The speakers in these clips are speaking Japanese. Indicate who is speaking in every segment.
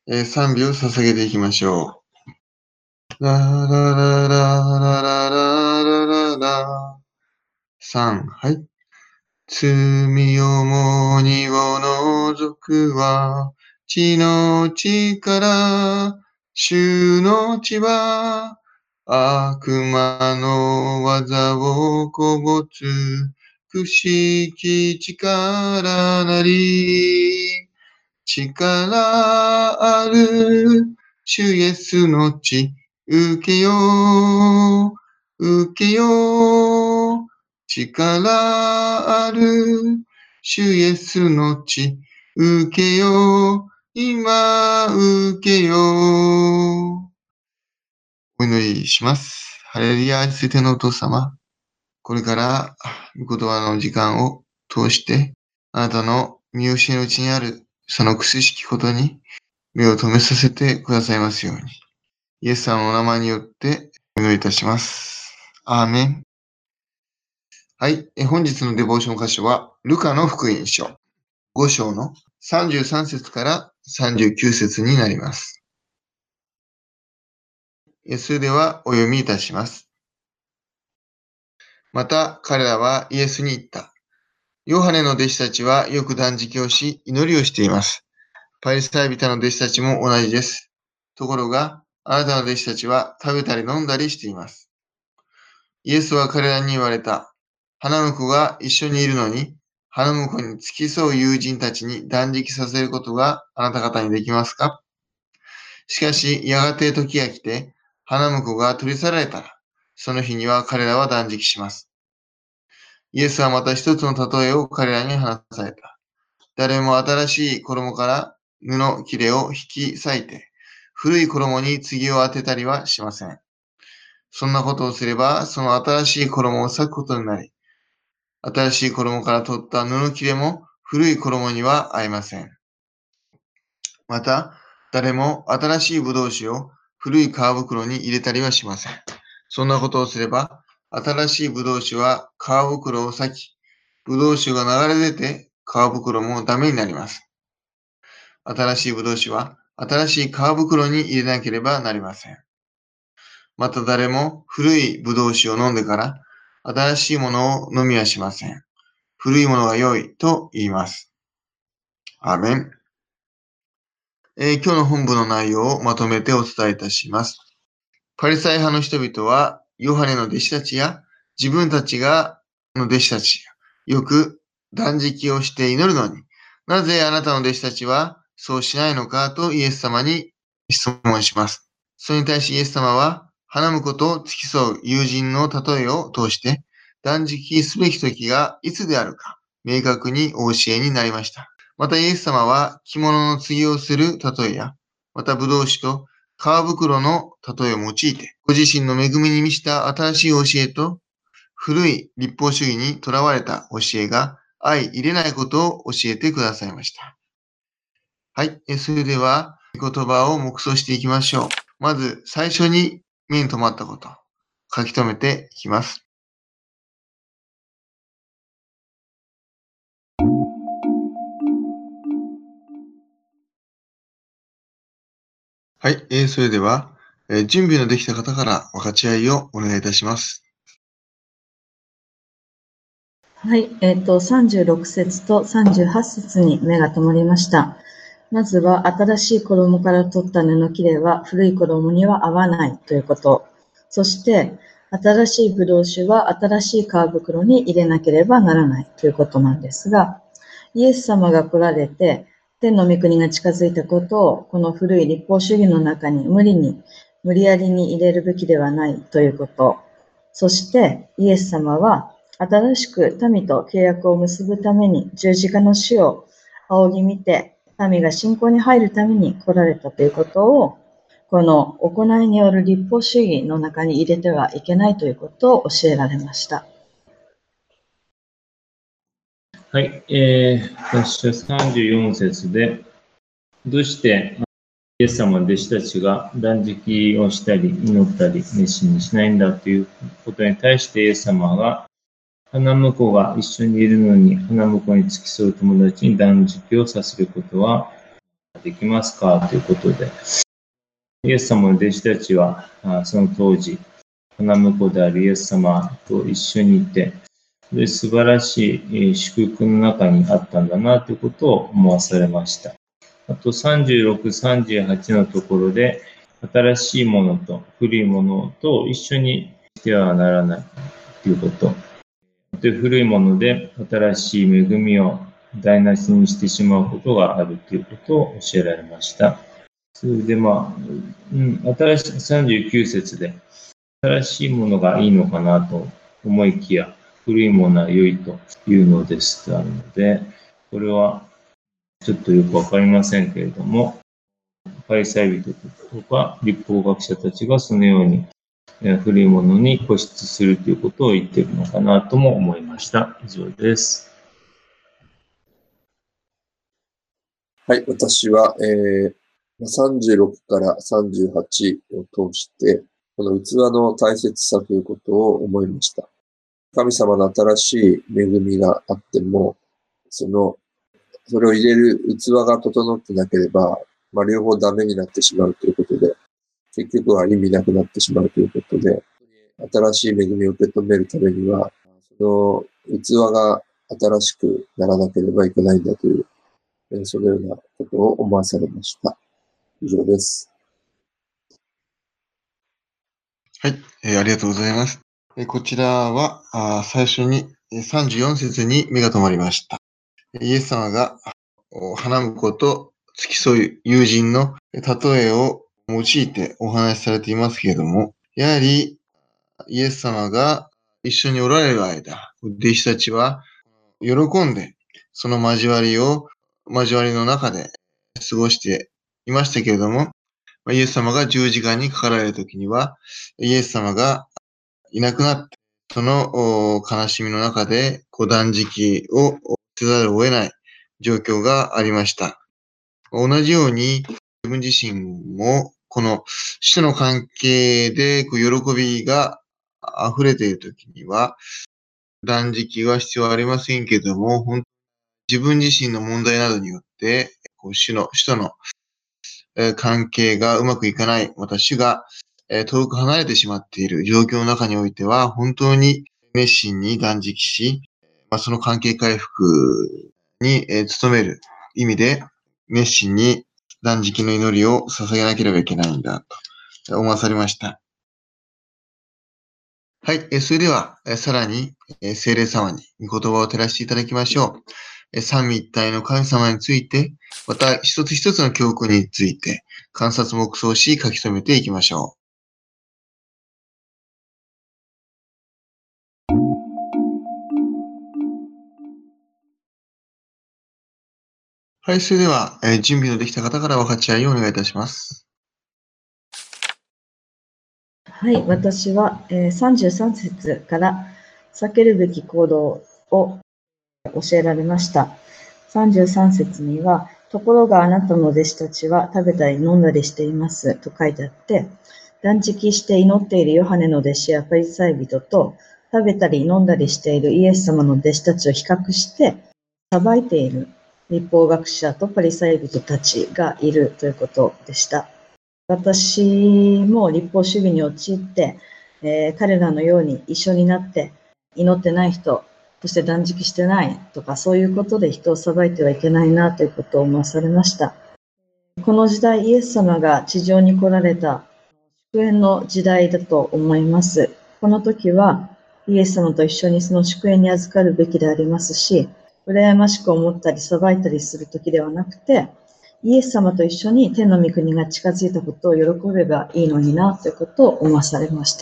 Speaker 1: 賛美を捧げていきましょう。ラララララララララ3、はい。罪重荷を除くは、地の地から、主の地は、悪魔の技をこぼつ、くしき力なり、力ある主イエスの血、受けよう、受けよう。力ある主イエスの血、受けよう、今受けよう。お祈りします。ハレルヤ、愛する天のお父様。これから御言葉の時間を通して、あなたの見教えのうちにあるその苦しきことに目を留めさせてくださいますように。イエス様のお名前によってお祈りいたします。アーメン。はい。本日のデボーション箇所は、ルカの福音書5章の33節から39節になります。それではお読みいたします。また彼らはイエスに言った。ヨハネの弟子たちはよく断食をし、祈りをしています。パリサイ人の弟子たちも同じです。ところが、あなたの弟子たちは食べたり飲んだりしています。イエスは彼らに言われた。花婿が一緒にいるのに、花婿に付き添う友人たちに断食させることがあなた方にできますか？しかし、やがて時が来て、花婿が取り去られたら、その日には彼らは断食します。イエスはまた一つの例えを彼らに話された。誰も新しい衣から布切れを引き裂いて、古い衣に継を当てたりはしません。そんなことをすれば、その新しい衣を裂くことになり、新しい衣から取った布切れも古い衣には合いません。また、誰も新しい葡萄酒を古い皮袋に入れたりはしません。そんなことをすれば、新しい葡萄酒は皮袋を裂き、葡萄酒が流れ出て皮袋もダメになります。新しい葡萄酒は新しい皮袋に入れなければなりません。また誰も古い葡萄酒を飲んでから新しいものを飲みはしません。古いものが良いと言います。アーメン。今日の本部の内容をまとめてお伝えいたします。パリサイ派の人々はヨハネの弟子たちや自分たちの弟子たちがよく断食をして祈るのに、なぜあなたの弟子たちはそうしないのかとイエス様に質問します。それに対しイエス様は花婿と付き添う友人の例えを通して断食すべき時がいつであるか明確にお教えになりました。またイエス様は着物の継ぎをする例えや、また葡萄酒と皮袋の例えを用いて、ご自身の恵みに満ちた新しい教えと古い立法主義にとらわれた教えが相入れないことを教えてくださいました。はい。それでは、言葉を黙想していきましょう。まず、最初に目に留まったこと、書き留めていきます。はい。それでは、準備のできた方から分かち合いをお願いいたします。
Speaker 2: はい。36節と38節に目が留まりました。まずは、新しい衣から取った布切れは古い衣には合わないということ。そして、新しい葡萄酒は新しい皮袋に入れなければならないということなんですが、イエス様が来られて、天の御国が近づいたことを、この古い立法主義の中に無理やりに入れるべきではないということ。そして、イエス様は、新しく民と契約を結ぶために十字架の死を仰ぎ見て、民が信仰に入るために来られたということを、この行いによる立法主義の中に入れてはいけないということを教えられました。
Speaker 3: はい、私は34節で、どうしてイエス様の弟子たちが断食をしたり、祈ったり、熱心にしないんだということに対してイエス様が、花婿が一緒にいるのに、花婿に付き添う友達に断食をさせることはできますかということで、イエス様の弟子たちは、その当時、花婿であるイエス様と一緒にいて、で素晴らしい祝福の中にあったんだなということを思わされました。あと36、38のところで、新しいものと古いものと一緒にしてはならないということ。で古いもので新しい恵みを台無しにしてしまうことがあるということを教えられました。それで新しい39節で、新しいものがいいのかなと思いきや、古いものは良いというのですとあるので、これはちょっとよくわかりませんけれども、パリサイ人とか律法学者たちがそのように古いものに固執するということを言っているのかなとも思いました。以上です。
Speaker 4: はい、私は、36から38を通して、この器の大切さということを思いました。神様の新しい恵みがあっても、それを入れる器が整ってなければ、両方ダメになってしまうということで、結局は意味なくなってしまうということで、新しい恵みを受け止めるためには、その器が新しくならなければいけないんだという、そのようなことを思わされました。以上です。
Speaker 1: はい、ありがとうございます。こちらは最初に34節に目が留まりました。イエス様が花婿と付き添う友人の例えを用いてお話しされていますけれども、やはりイエス様が一緒におられる間、弟子たちは喜んでその交わりの中で過ごしていましたけれども、イエス様が十字架にかかられるときには、イエス様がいなくなって、その悲しみの中で断食をせざるを得ない状況がありました。同じように自分自身もこの死との関係で喜びが溢れているときには断食は必要はありませんけれども、自分自身の問題などによって死との関係がうまくいかない、また主が遠く離れてしまっている状況の中においては、本当に熱心に断食し、その関係回復に努める意味で、熱心に断食の祈りを捧げなければいけないんだと思わされました。はい、それではさらに聖霊様に御言葉を照らしていただきましょう。三位一体の神様について、また一つ一つの教訓について観察黙想し書き留めていきましょう。はい、それでは、準備のできた方から分かち合いをお願いいたします。
Speaker 2: はい、私は、33節から避けるべき行動を教えられました。33節には、ところがあなたの弟子たちは食べたり飲んだりしていますと書いてあって、断食して祈っているヨハネの弟子やパリサイ人と食べたり飲んだりしているイエス様の弟子たちを比較して裁いている律法学者とパリサイ人たちがいるということでした。私も律法主義に陥って、彼らのように一緒になって祈ってない人、そして断食してないとかそういうことで人を裁いてはいけないなということを思わされました。この時代イエス様が地上に来られた祝宴の時代だと思います。この時はイエス様と一緒にその祝宴に預かるべきでありますし、羨ましく思ったり裁いたりする時ではなくて、イエス様と一緒に天の御国が近づいたことを喜べばいいのになということを思わされました。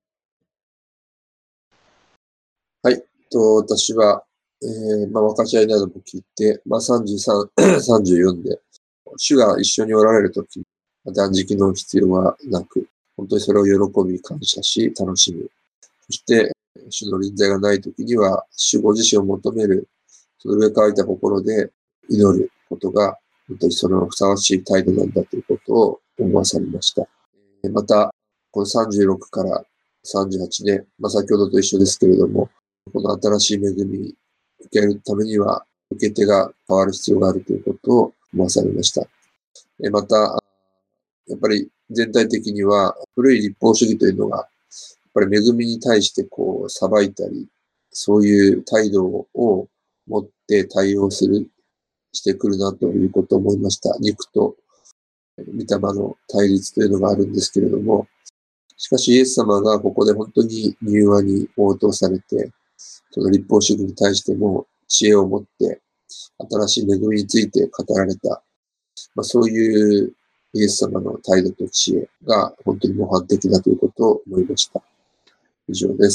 Speaker 4: はい。私は、分かち合いなども聞いて、33、34で、主が一緒におられるとき、断食の必要はなく、本当にそれを喜び、感謝し、楽しむ。そして、主の臨在がないときには、主ご自身を求める、その上乾いた心で祈ることが、本当にそのふさわしい態度なんだということを思わされました。また、この36から38で、先ほどと一緒ですけれども、この新しい恵み受けるためには、受け手が変わる必要があるということを思わされました。 また、やっぱり全体的には古い立法主義というのが、やっぱり恵みに対して裁いたり、そういう態度を持って対応してくるなということを思いました。肉と御霊の対立というのがあるんですけれども、しかしイエス様がここで本当に柔和に応答されて、その立法主義に対しても知恵を持って、新しい恵みについて語られた、そういうイエス様の態度と知恵が本当に模範的だということを思いました。以上です。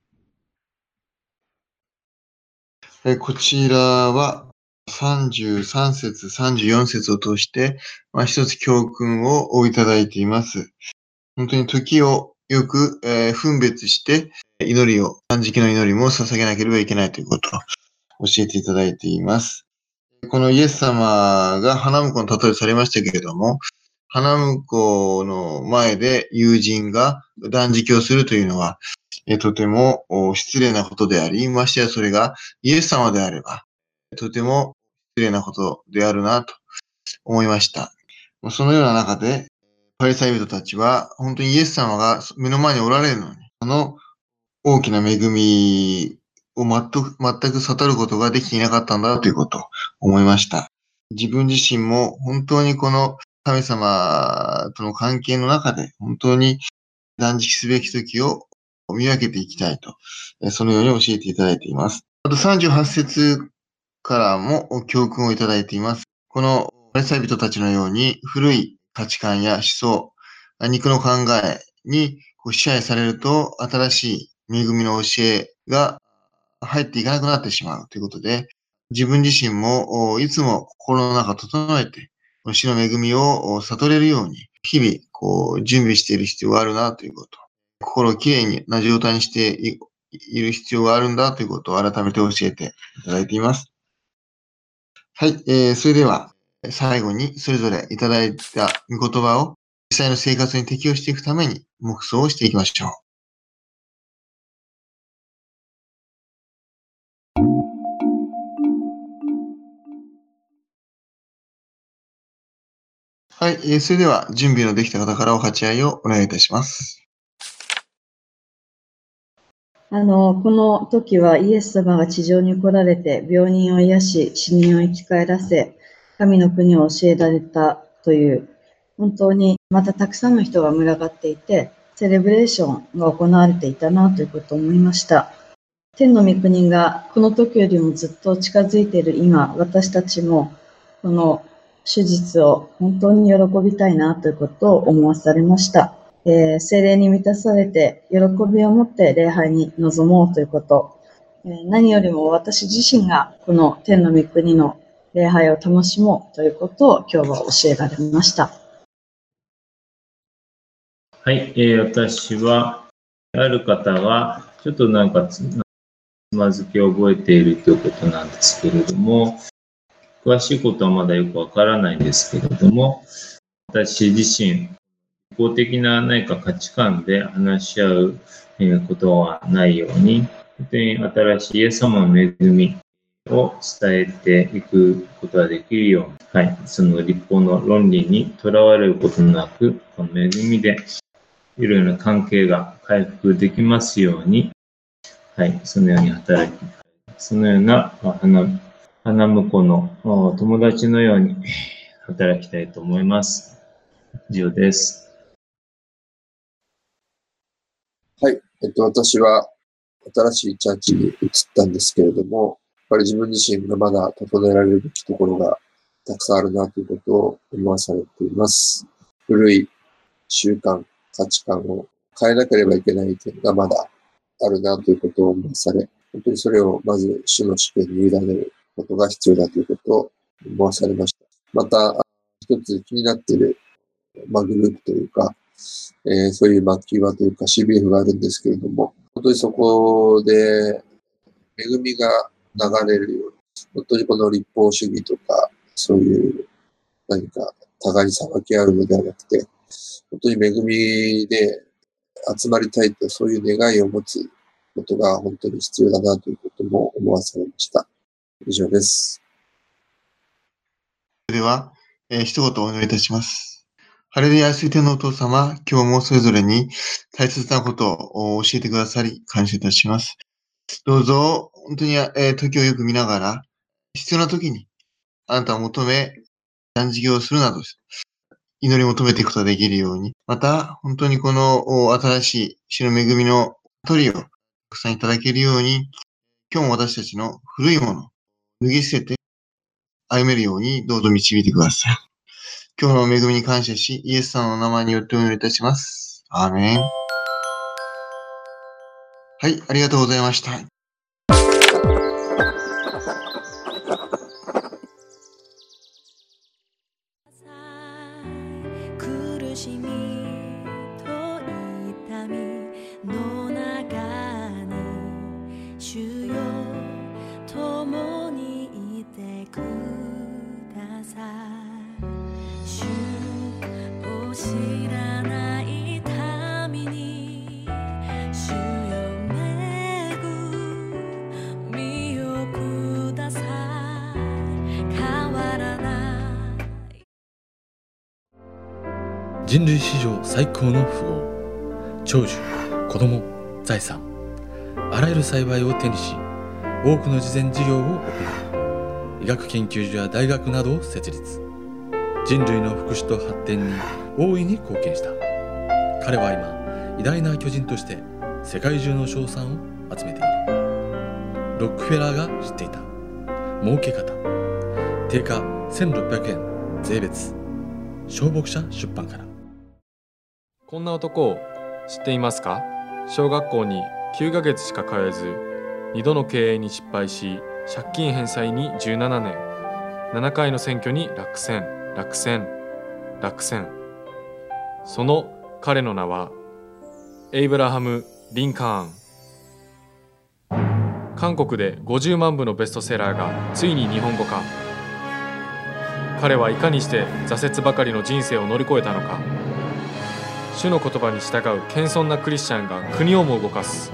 Speaker 1: こちらは33節、34節を通して、一つ教訓をいただいています。本当に時をよく、分別して、祈りを、断食の祈りも捧げなければいけないということを教えていただいています。このイエス様が花婿の例えされましたけれども、花婿の前で友人が断食をするというのは、とても失礼なことであり、ましてやそれがイエス様であれば、とても失礼なことであるなと思いました。そのような中で、パリサイ人たちは、本当にイエス様が目の前におられるのに、その大きな恵みを全く悟ることができていなかったんだということを思いました。自分自身も本当にこの神様との関係の中で、本当に断食すべき時を見分けていきたいと、そのように教えていただいています。あと38節からも教訓をいただいています。このパリサイ人たちのように古い価値観や思想、肉の考えに支配されると新しい恵みの教えが入っていかなくなってしまうということで、自分自身もいつも心の中を整えて、主の恵みを悟れるように、日々準備している必要があるなということ。心をきれいな状態にしている必要があるんだということを改めて教えていただいています。はい、それでは最後にそれぞれいただいた御言葉を実際の生活に適用していくために黙想をしていきましょう。はい、それでは準備のできた方からお立ち会いをお願いいたします。
Speaker 2: この時はイエス様が地上に来られて病人を癒し、死人を生き返らせ、神の国を教えられたという、本当にまたたくさんの人が群がっていて、セレブレーションが行われていたなということを思いました。天の御国がこの時よりもずっと近づいている今、私たちもこの手術を本当に喜びたいなということを思わされました。聖霊に満たされて喜びを持って礼拝に臨もうということ、何よりも私自身がこの天の御国の礼拝を楽しもうということを今日は教えられました。
Speaker 3: はい、私はある方がちょっとつまずきを覚えているということなんですけれども、詳しいことはまだよくわからないんですけれども、私自身一方的な何か価値観で話し合うことはないように、本当に新しいイエス様の恵みを伝えていくことができるように、その立法の論理にとらわれることなく、この恵みでいろいろな関係が回復できますように、そのように働き、そのような花婿の友達のように働きたいと思います。以上です。
Speaker 4: はい。私は新しいチャーチに移ったんですけれども、やっぱり自分自身がまだ整えられるべきところがたくさんあるなということを思わされています。古い習慣、価値観を変えなければいけない点がまだあるなということを思わされ、本当にそれをまず主の主権に委ねることが必要だということを思わされました。また、一つ気になっている、グループというか、そういうキーワというか CBF があるんですけれども、本当にそこで恵みが流れるように、本当にこの立法主義とか、そういう何か互いに裁き合うのではなくて、本当に恵みで集まりたいと、そういう願いを持つことが本当に必要だなということも思わされました。以上です。
Speaker 1: では、 一言お祈りいたします。ハレルヤ愛する天のお父様、今日もそれぞれに大切なことを教えてくださり、感謝いたします。どうぞ、本当に、時をよく見ながら、必要な時に、あなたを求め、断食をするなど、祈り求めていくことができるように、また、本当にこの新しい主の恵みの鳥をたくさんいただけるように、今日も私たちの古いもの、脱ぎ捨てて歩めるように、どうぞ導いてください。今日の恵みに感謝し、イエス様の名前によってお祈りいたします。アーメン。はい、ありがとうございました。
Speaker 5: 苦しみと痛みの中に主よ共にいてください。主を知らない民に主よ恵みをください。変わらない
Speaker 6: 人類史上最高の富豪、長寿、子供、財産、あらゆる幸いを手にし、多くの慈善事業を行い、医学研究所や大学などを設立。人類の福祉と発展に大いに貢献した。彼は今、偉大な巨人として世界中の称賛を集めている。ロックフェラーが知っていた儲け方。定価1600円税別。小牧者出版から。
Speaker 7: こんな男を知っていますか？小学校に9ヶ月しか通えず、2度の経営に失敗し、借金返済に17年、7回の選挙に落選。その彼の名は、エイブラハム・リンカーン。韓国で50万部のベストセラーがついに日本語化。彼はいかにして挫折ばかりの人生を乗り越えたのか。主の言葉に従う謙遜なクリスチャンが国をも動かす。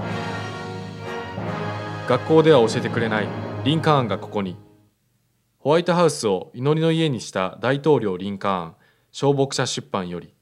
Speaker 7: 学校では教えてくれないリンカーンがここに。ホワイトハウスを祈りの家にした大統領リンカーン、小牧者出版より。